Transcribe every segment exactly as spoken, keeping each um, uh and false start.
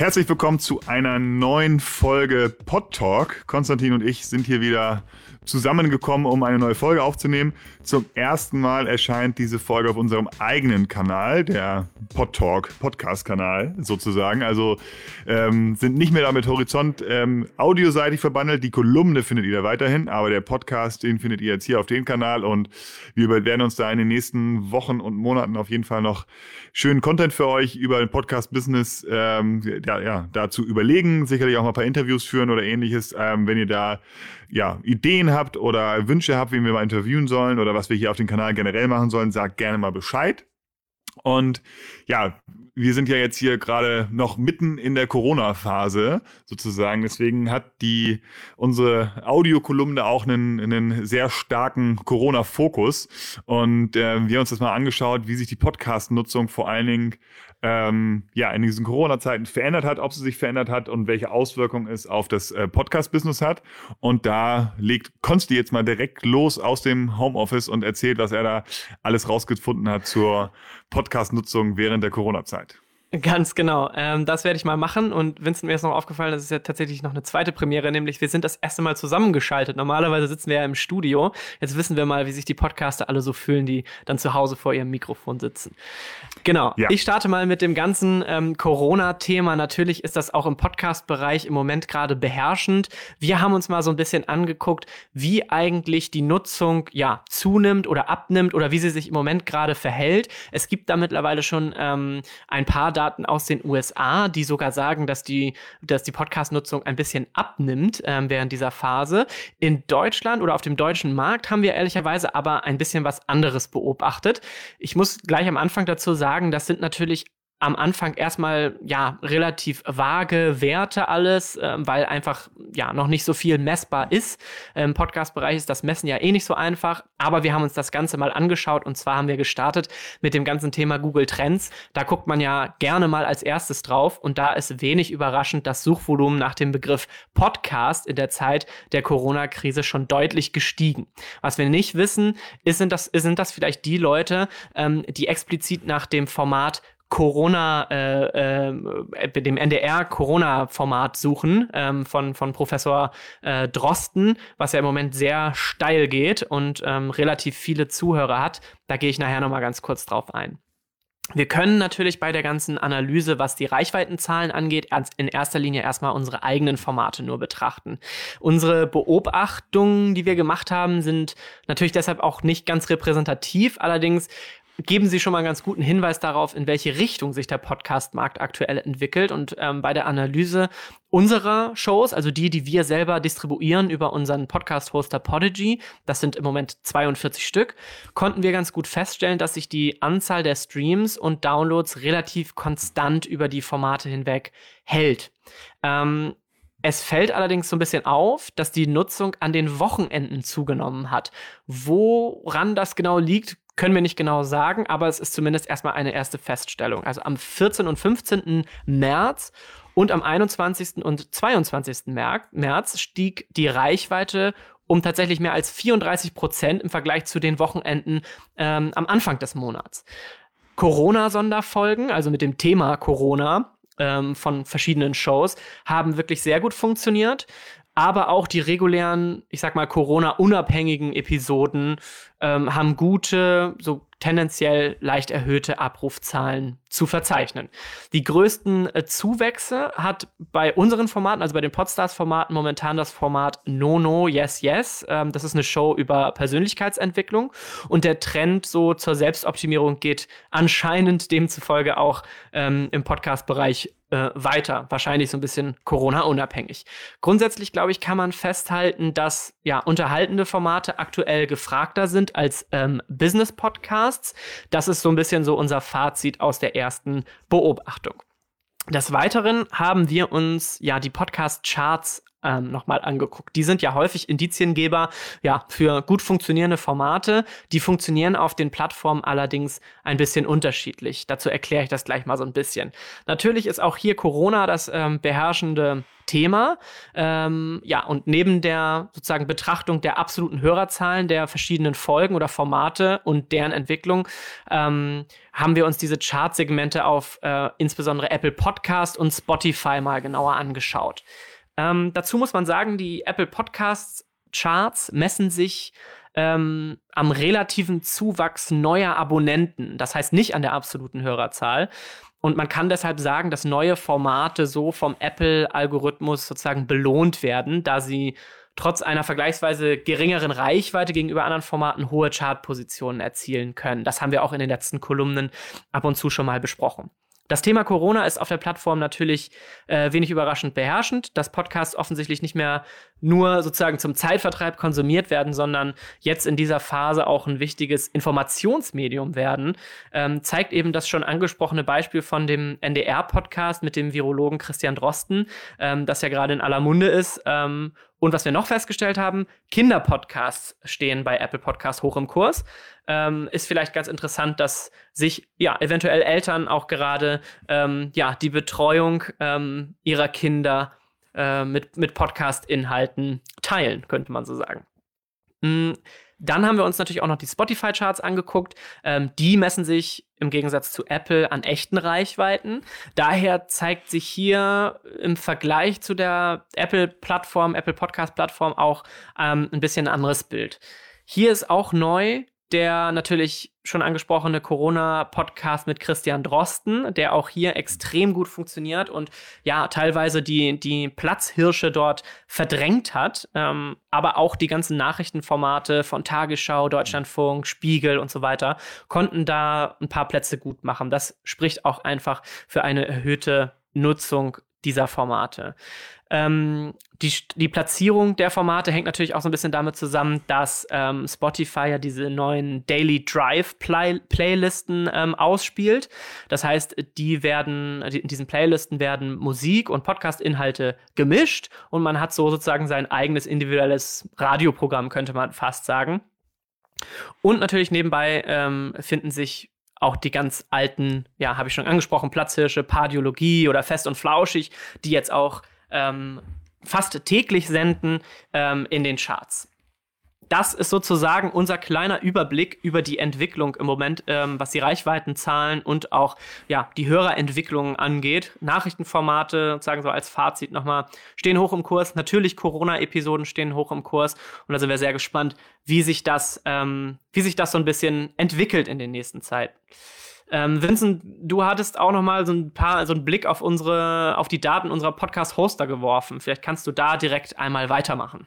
Herzlich willkommen zu einer neuen Folge Pod Talk. Konstantin und ich sind hier wieder zusammengekommen, um eine neue Folge aufzunehmen. Zum ersten Mal erscheint diese Folge auf unserem eigenen Kanal, der Pod Talk Podcast-Kanal sozusagen. Also ähm, sind nicht mehr da mit Horizont ähm, audioseitig verbandelt. Die Kolumne findet ihr da weiterhin, aber der Podcast, den findet ihr jetzt hier auf dem Kanal und wir werden uns da in den nächsten Wochen und Monaten auf jeden Fall noch schönen Content für euch über ein Podcast-Business ähm, ja, ja, dazu überlegen. Sicherlich auch mal ein paar Interviews führen oder ähnliches. Ähm, wenn ihr da ja, Ideen habt oder Wünsche habt, wen wir mal interviewen sollen oder was wir hier auf dem Kanal generell machen sollen, sagt gerne mal Bescheid. Und ja, wir sind ja jetzt hier gerade noch mitten in der Corona-Phase sozusagen. Deswegen hat die unsere Audiokolumne auch einen, einen sehr starken Corona-Fokus. Und äh, wir haben uns das mal angeschaut, wie sich die Podcast-Nutzung vor allen Dingen ähm, ja, in diesen Corona-Zeiten verändert hat, ob sie sich verändert hat und welche Auswirkungen es auf das äh, Podcast-Business hat. Und da legt Konsti jetzt mal direkt los aus dem Homeoffice und erzählt, was er da alles rausgefunden hat zur Podcast-Nutzung während der Corona-Zeit. Ganz genau, ähm, das werde ich mal machen und Vincent, mir ist noch aufgefallen, das ist ja tatsächlich noch eine zweite Premiere, nämlich wir sind das erste Mal zusammengeschaltet. Normalerweise sitzen wir ja im Studio, jetzt wissen wir mal, wie sich die Podcaster alle so fühlen, die dann zu Hause vor ihrem Mikrofon sitzen. Genau, ja. Ich starte mal mit dem ganzen ähm, Corona-Thema. Natürlich ist das auch im Podcast-Bereich im Moment gerade beherrschend. Wir haben uns mal so ein bisschen angeguckt, wie eigentlich die Nutzung ja zunimmt oder abnimmt oder wie sie sich im Moment gerade verhält. Es gibt da mittlerweile schon ähm, ein paar Daten aus den U S A, die sogar sagen, dass die, dass die Podcast-Nutzung ein bisschen abnimmt ähm, während dieser Phase. In Deutschland oder auf dem deutschen Markt haben wir ehrlicherweise aber ein bisschen was anderes beobachtet. Ich muss gleich am Anfang dazu sagen, das sind natürlich am Anfang erstmal ja relativ vage Werte alles, äh, weil einfach ja noch nicht so viel messbar ist. Im Podcast-Bereich ist das Messen ja eh nicht so einfach, aber wir haben uns das Ganze mal angeschaut und zwar haben wir gestartet mit dem ganzen Thema Google Trends. Da guckt man ja gerne mal als erstes drauf und da ist wenig überraschend das Suchvolumen nach dem Begriff Podcast in der Zeit der Corona-Krise schon deutlich gestiegen. Was wir nicht wissen, ist, sind das, sind das vielleicht die Leute, ähm, die explizit nach dem Format Corona, äh, äh, dem N D R-Corona-Format suchen ähm, von, von Professor äh, Drosten, was ja im Moment sehr steil geht und ähm, relativ viele Zuhörer hat. Da gehe ich nachher nochmal ganz kurz drauf ein. Wir können natürlich bei der ganzen Analyse, was die Reichweitenzahlen angeht, in erster Linie erstmal unsere eigenen Formate nur betrachten. Unsere Beobachtungen, die wir gemacht haben, sind natürlich deshalb auch nicht ganz repräsentativ, allerdings geben Sie schon mal einen ganz guten Hinweis darauf, in welche Richtung sich der Podcast-Markt aktuell entwickelt. Und ähm, bei der Analyse unserer Shows, also die, die wir selber distribuieren über unseren Podcast-Hoster Podigy, das sind im Moment zweiundvierzig Stück, konnten wir ganz gut feststellen, dass sich die Anzahl der Streams und Downloads relativ konstant über die Formate hinweg hält. Ähm, Es fällt allerdings so ein bisschen auf, dass die Nutzung an den Wochenenden zugenommen hat. Woran das genau liegt, können wir nicht genau sagen, aber es ist zumindest erstmal eine erste Feststellung. Also am vierzehnten und fünfzehnten März und am einundzwanzigsten und zweiundzwanzigsten März stieg die Reichweite um tatsächlich mehr als vierunddreißig Prozent im Vergleich zu den Wochenenden ähm, am Anfang des Monats. Corona-Sonderfolgen, also mit dem Thema Corona, von verschiedenen Shows, haben wirklich sehr gut funktioniert. Aber auch die regulären, ich sag mal, Corona-unabhängigen Episoden ähm, haben gute, so tendenziell leicht erhöhte Abrufzahlen zu verzeichnen. Die größten äh, Zuwächse hat bei unseren Formaten, also bei den Podstars-Formaten, momentan das Format No No Yes Yes. Ähm, das ist eine Show über Persönlichkeitsentwicklung. Und der Trend so zur Selbstoptimierung geht anscheinend demzufolge auch ähm, im Podcast-Bereich äh, weiter. Wahrscheinlich so ein bisschen Corona-unabhängig. Grundsätzlich, glaube ich, kann man festhalten, dass ja unterhaltende Formate aktuell gefragter sind als ähm, Business-Podcasts. Das ist so ein bisschen so unser Fazit aus der ersten Beobachtung. Des Weiteren haben wir uns ja die Podcast-Charts ähm, nochmal angeguckt. Die sind ja häufig Indiziengeber ja, für gut funktionierende Formate. Die funktionieren auf den Plattformen allerdings ein bisschen unterschiedlich. Dazu erkläre ich das gleich mal so ein bisschen. Natürlich ist auch hier Corona das ähm, beherrschende Thema. Ähm, ja, und neben der sozusagen Betrachtung der absoluten Hörerzahlen der verschiedenen Folgen oder Formate und deren Entwicklung ähm, haben wir uns diese Chartsegmente auf äh, insbesondere Apple Podcast und Spotify mal genauer angeschaut. Ähm, dazu muss man sagen, die Apple Podcasts Charts messen sich ähm, am relativen Zuwachs neuer Abonnenten. Das heißt nicht an der absoluten Hörerzahl. Und man kann deshalb sagen, dass neue Formate so vom Apple-Algorithmus sozusagen belohnt werden, da sie trotz einer vergleichsweise geringeren Reichweite gegenüber anderen Formaten hohe Chartpositionen erzielen können. Das haben wir auch in den letzten Kolumnen ab und zu schon mal besprochen. Das Thema Corona ist auf der Plattform natürlich äh, wenig überraschend beherrschend, dass Podcasts offensichtlich nicht mehr nur sozusagen zum Zeitvertreib konsumiert werden, sondern jetzt in dieser Phase auch ein wichtiges Informationsmedium werden, ähm, zeigt eben das schon angesprochene Beispiel von dem N D R-Podcast mit dem Virologen Christian Drosten, ähm, das ja gerade in aller Munde ist. Ähm, Und was wir noch festgestellt haben, Kinderpodcasts stehen bei Apple Podcasts hoch im Kurs. Ähm, ist vielleicht ganz interessant, dass sich ja eventuell Eltern auch gerade ähm, ja, die Betreuung ähm, ihrer Kinder äh, mit, mit Podcast-Inhalten teilen, könnte man so sagen. Mhm. Dann haben wir uns natürlich auch noch die Spotify-Charts angeguckt. Ähm, die messen sich im Gegensatz zu Apple an echten Reichweiten. Daher zeigt sich hier im Vergleich zu der Apple-Plattform, Apple Podcast-Plattform auch ähm, ein bisschen ein anderes Bild. Hier ist auch neu der natürlich schon angesprochene Corona-Podcast mit Christian Drosten, der auch hier extrem gut funktioniert und ja, teilweise die, die Platzhirsche dort verdrängt hat, ähm, aber auch die ganzen Nachrichtenformate von Tagesschau, Deutschlandfunk, Spiegel und so weiter konnten da ein paar Plätze gut machen. Das spricht auch einfach für eine erhöhte Nutzung dieser Formate. Ähm, die, die Platzierung der Formate hängt natürlich auch so ein bisschen damit zusammen, dass ähm, Spotify ja diese neuen Daily Drive Play Playlisten ähm, ausspielt. Das heißt, die werden, in diesen Playlisten werden Musik und Podcast-Inhalte gemischt und man hat so sozusagen sein eigenes individuelles Radioprogramm, könnte man fast sagen. Und natürlich nebenbei ähm, finden sich auch die ganz alten, ja, habe ich schon angesprochen, Platzhirsche, Pardiologie oder Fest und Flauschig, die jetzt auch ähm, fast täglich senden ähm, in den Charts. Das ist sozusagen unser kleiner Überblick über die Entwicklung im Moment, ähm, was die Reichweitenzahlen und auch ja, die Hörerentwicklung angeht. Nachrichtenformate, sozusagen so als Fazit nochmal, stehen hoch im Kurs. Natürlich Corona-Episoden stehen hoch im Kurs. Und da sind wir sehr gespannt, wie sich das, ähm, wie sich das so ein bisschen entwickelt in den nächsten Zeiten. Ähm, Vincent, du hattest auch noch mal so ein paar, so einen Blick auf unsere, auf die Daten unserer Podcast-Hoster geworfen. Vielleicht kannst du da direkt einmal weitermachen.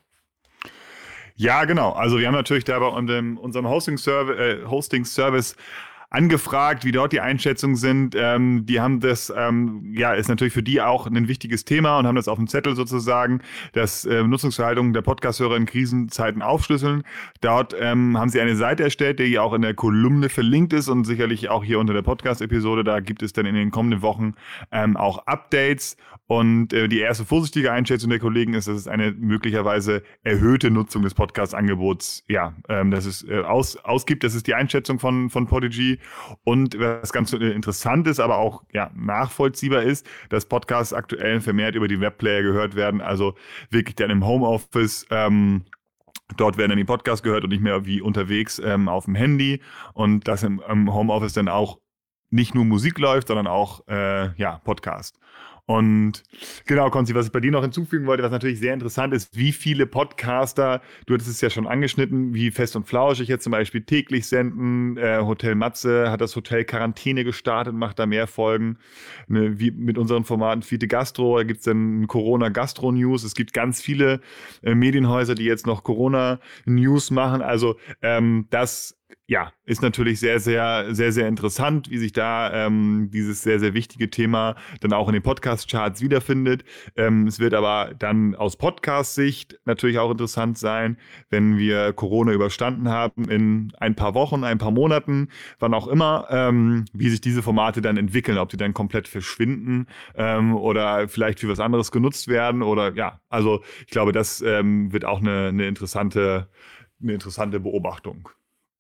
Ja, genau. Also wir haben natürlich da bei unserem Hosting-Service, äh, Hosting-Service angefragt, wie dort die Einschätzungen sind. Ähm, die haben das, ähm, ja, ist natürlich für die auch ein wichtiges Thema und haben das auf dem Zettel sozusagen, das äh, Nutzungsverhalten der Podcast-Hörer in Krisenzeiten aufschlüsseln. Dort ähm, haben sie eine Seite erstellt, die auch in der Kolumne verlinkt ist und sicherlich auch hier unter der Podcast-Episode. Da gibt es dann in den kommenden Wochen ähm, auch Updates. Und äh, die erste vorsichtige Einschätzung der Kollegen ist, dass es eine möglicherweise erhöhte Nutzung des Podcast-Angebots, ja, ähm, dass es äh, aus, ausgibt. Das ist die Einschätzung von, von Podigy. Und was ganz interessant ist, aber auch ja, nachvollziehbar ist, dass Podcasts aktuell vermehrt über die Webplayer gehört werden. Also wirklich dann im Homeoffice. Ähm, Dort werden dann die Podcasts gehört und nicht mehr wie unterwegs ähm, auf dem Handy. Und dass im, im Homeoffice dann auch nicht nur Musik läuft, sondern auch äh, ja, Podcast. Und genau, Konzi, was ich bei dir noch hinzufügen wollte, was natürlich sehr interessant ist, wie viele Podcaster, du hattest es ja schon angeschnitten, wie Fest und Flauschig jetzt zum Beispiel täglich senden. Äh, Hotel Matze hat das Hotel Quarantäne gestartet, macht da mehr Folgen. Ne, wie mit unseren Formaten Fiete Gastro, da gibt es dann Corona-Gastro-News. Es gibt ganz viele äh, Medienhäuser, die jetzt noch Corona-News machen. Also ähm, das ja, ist natürlich sehr, sehr, sehr, sehr interessant, wie sich da ähm, dieses sehr, sehr wichtige Thema dann auch in den Podcast-Charts wiederfindet. Ähm, es wird aber dann aus Podcast-Sicht natürlich auch interessant sein, wenn wir Corona überstanden haben in ein paar Wochen, ein paar Monaten, wann auch immer, ähm, wie sich diese Formate dann entwickeln, ob die dann komplett verschwinden ähm, oder vielleicht für was anderes genutzt werden oder ja, also ich glaube, das ähm, wird auch eine, eine interessante, eine interessante Beobachtung.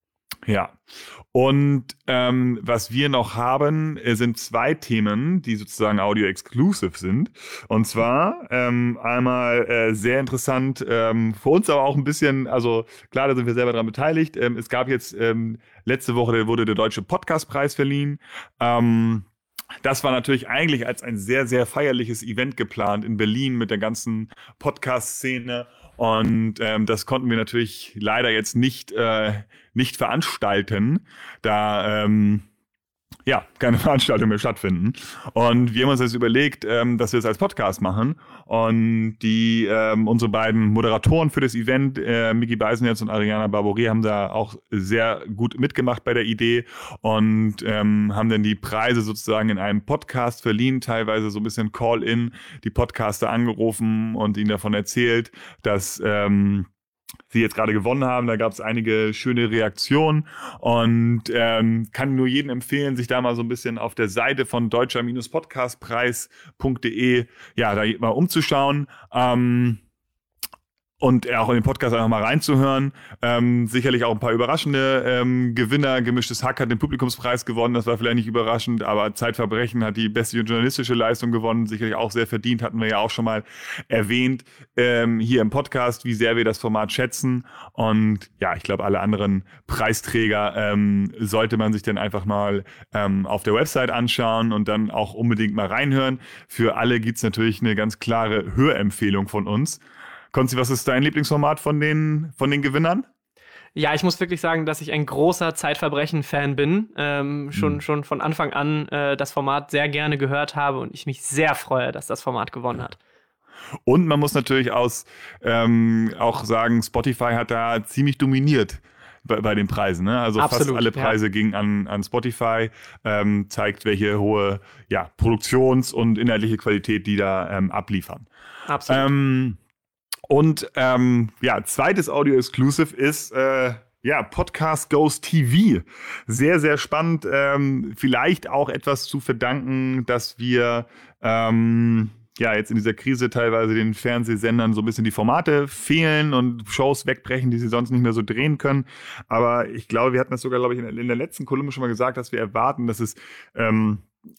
Ja, und ähm, was wir noch haben, äh, sind zwei Themen, die sozusagen audio-exclusive sind. Und zwar ähm, einmal äh, sehr interessant, ähm, für uns aber auch ein bisschen, also klar, da sind wir selber daran beteiligt. Ähm, es gab jetzt ähm, letzte Woche, wurde der Deutsche Podcastpreis verliehen. Ähm, Das war natürlich eigentlich als ein sehr, sehr feierliches Event geplant in Berlin mit der ganzen Podcast-Szene. Und ähm, das konnten wir natürlich leider jetzt nicht, äh, nicht veranstalten, da ähm, ja keine Veranstaltung mehr stattfinden. Und wir haben uns jetzt überlegt, ähm, dass wir es als Podcast machen. Und die ähm, unsere beiden Moderatoren für das Event, äh, Miki Beisenherz und Ariana Barbouri, haben da auch sehr gut mitgemacht bei der Idee und ähm, haben dann die Preise sozusagen in einem Podcast verliehen, teilweise so ein bisschen Call-in, die Podcaster angerufen und ihnen davon erzählt, dass ähm, sie jetzt gerade gewonnen haben. Da gab es einige schöne Reaktionen und ähm, kann nur jedem empfehlen, sich da mal so ein bisschen auf der Seite von deutscher Podcastpreis punkt de ja, da mal umzuschauen. Ähm, und auch in den Podcast einfach mal reinzuhören. Ähm, sicherlich auch ein paar überraschende ähm, Gewinner. Gemischtes Hack hat den Publikumspreis gewonnen, das war vielleicht nicht überraschend, aber Zeitverbrechen hat die beste journalistische Leistung gewonnen, sicherlich auch sehr verdient, hatten wir ja auch schon mal erwähnt ähm, hier im Podcast, wie sehr wir das Format schätzen. Und ja, ich glaube, alle anderen Preisträger ähm, sollte man sich dann einfach mal ähm, auf der Website anschauen und dann auch unbedingt mal reinhören. Für alle gibt es natürlich eine ganz klare Hörempfehlung von uns. Konzi, was ist dein Lieblingsformat von den, von den Gewinnern? Ja, ich muss wirklich sagen, dass ich ein großer Zeitverbrechen-Fan bin. Ähm, schon, hm. schon von Anfang an äh, das Format sehr gerne gehört habe und ich mich sehr freue, dass das Format gewonnen hat. Und man muss natürlich aus, ähm, auch sagen, Spotify hat da ziemlich dominiert bei, bei den Preisen. Ne? Also Absolut, fast alle Preise ja. gingen an, an Spotify, ähm, zeigt, welche hohe ja, Produktions- und inhaltliche Qualität die da ähm, abliefern. Absolut. Ähm, Und ähm, ja, zweites Audio-Exclusive ist äh, ja Podcast Goes T V. Sehr, sehr spannend. Ähm, vielleicht auch etwas zu verdanken, dass wir ähm, ja jetzt in dieser Krise teilweise den Fernsehsendern so ein bisschen die Formate fehlen und Shows wegbrechen, die sie sonst nicht mehr so drehen können. Aber ich glaube, wir hatten das sogar, glaube ich, in der, in der letzten Kolumne schon mal gesagt, dass wir erwarten, dass es ähm,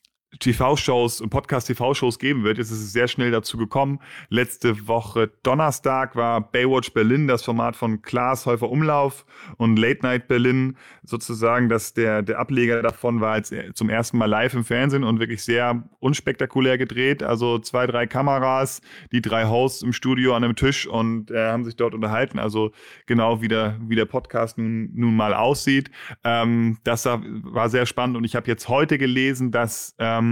T V-Shows und Podcast-T V-Shows geben wird. Jetzt ist es sehr schnell dazu gekommen. Letzte Woche Donnerstag war Baywatch Berlin, das Format von Klaas Häufer Umlauf und Late Night Berlin sozusagen, dass der, der Ableger davon war jetzt zum ersten Mal live im Fernsehen und wirklich sehr unspektakulär gedreht. Also zwei, drei Kameras, die drei Hosts im Studio an einem Tisch und äh, haben sich dort unterhalten. Also genau wie der, wie der Podcast nun, nun mal aussieht. Ähm, das war sehr spannend und ich habe jetzt heute gelesen, dass ähm,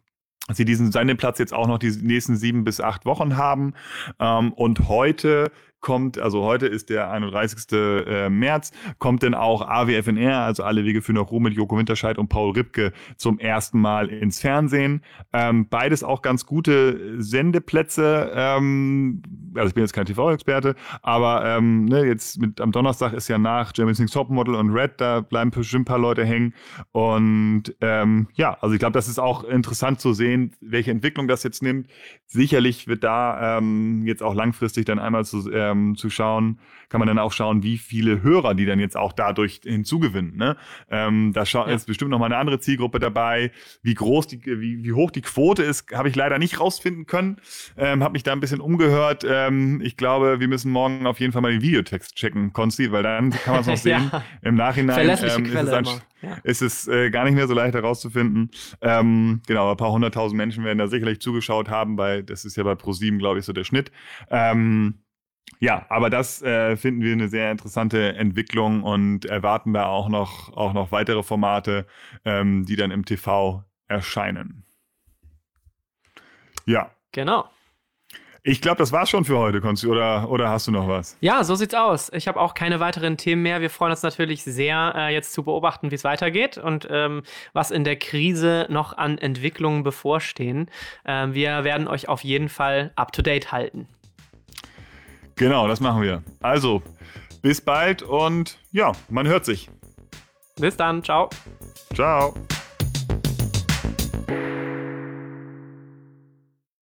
sie diesen Sendeplatz jetzt auch noch die nächsten sieben bis acht Wochen haben. Ähm, und heute kommt, also heute ist der einunddreißigsten März, kommt dann auch A W F N R, also Alle Wege führen nach Rom mit Joko Winterscheid und Paul Ripke zum ersten Mal ins Fernsehen. Ähm, beides auch ganz gute Sendeplätze. Ähm, also ich bin jetzt kein T V-Experte, aber ähm, ne, jetzt mit am Donnerstag ist ja nach Germany's Next Topmodel und Red, da bleiben bestimmt ein paar Leute hängen. Und ähm, ja, also ich glaube, das ist auch interessant zu sehen, welche Entwicklung das jetzt nimmt. Sicherlich wird da ähm, jetzt auch langfristig dann einmal zu ähm, zu schauen, kann man dann auch schauen, wie viele Hörer die dann jetzt auch dadurch hinzugewinnen. Ne? Ähm, da scha- ja. ist bestimmt noch mal eine andere Zielgruppe dabei. Wie groß die, wie, wie hoch die Quote ist, habe ich leider nicht rausfinden können. Ähm, habe mich da ein bisschen umgehört. Ähm, ich glaube, wir müssen morgen auf jeden Fall mal den Videotext checken, Konsti, weil dann kann man es noch sehen. Ja. Im Nachhinein Verlässliche ähm, Quelle ist es, ein, ja. ist es äh, gar nicht mehr so leicht herauszufinden. Ähm, genau, ein paar hunderttausend Menschen werden da sicherlich zugeschaut haben, weil das ist ja bei ProSieben, glaube ich, so der Schnitt. Ähm, Ja, aber das äh, finden wir eine sehr interessante Entwicklung und erwarten da auch noch, auch noch weitere Formate, ähm, die dann im T V erscheinen. Ja. Genau. Ich glaube, das war's schon für heute, Konsti, oder, oder hast du noch was? Ja, so sieht's aus. Ich habe auch keine weiteren Themen mehr. Wir freuen uns natürlich sehr, äh, jetzt zu beobachten, wie es weitergeht und ähm, was in der Krise noch an Entwicklungen bevorstehen. Ähm, wir werden euch auf jeden Fall up-to-date halten. Genau, das machen wir. Also, bis bald und ja, man hört sich. Bis dann, ciao. Ciao.